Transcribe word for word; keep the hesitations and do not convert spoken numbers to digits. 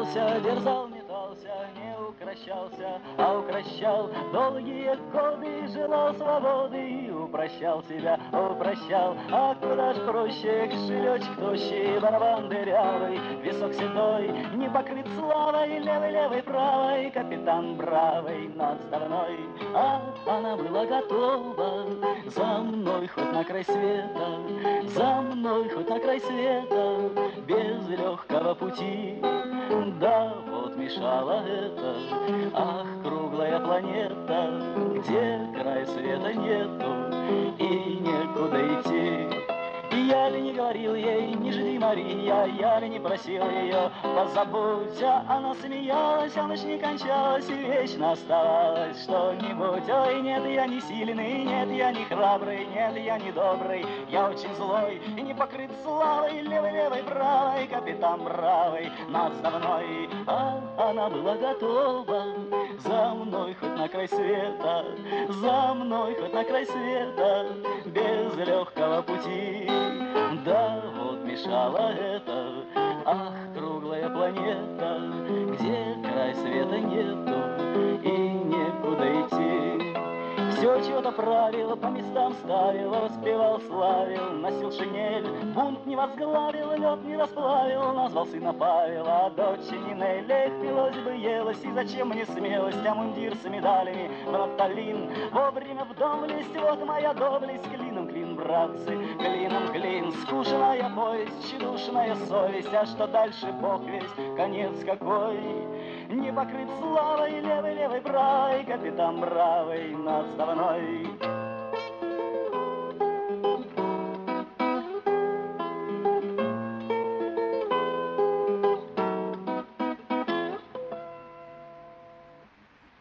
Метался, дерзал, метался, не укращался, а укращал долгие годы, желал свободы и упрощал себя, упрощал. А куда ж проще, кошелечек тощий, барабан дырявый, висок седой, не покрыт славой, левый, левый, правой, капитан бравый, но отставной. А она была готова за мной хоть на край света, за мной хоть на край света, без легкого пути. Да, вот мешало это, ах, круглая планета, где край света нету и некуда идти. И я ли не говорил ей, не жди, Мария, я ли не просил ее, позабудь, а она смеялась, а ночь не кончалась, и вечно оставалось что-нибудь. Ой, нет, я не сильный, нет, я не храбрый, нет, я не добрый, я очень злой и не покрыт славой, левой, левой, правой, капитан бравый, но отставной. А она была готова за мной хоть на край света, за мной хоть на край света, без легкого пути. Да, вот мешало это, ах, круглая планета, где край света нету и некуда идти. Все чего-то правил, по местам ставил, воспевал, славил, носил шинель, бунт не возглавил, лед не расплавил, назвал сына Павела, а дочь Нинель. Эх, пилось бы, елось, и зачем мне смелость, а мундир с медалями в нафталин, вовремя в дом лезть, вот моя доблесть, клином клин, братцы, клином клин, скучная повесть, тщедушная совесть, а что дальше, Бог весть, конец какой. Не покрыт славой, левый, левый, правый, капитан бравый, но отставной.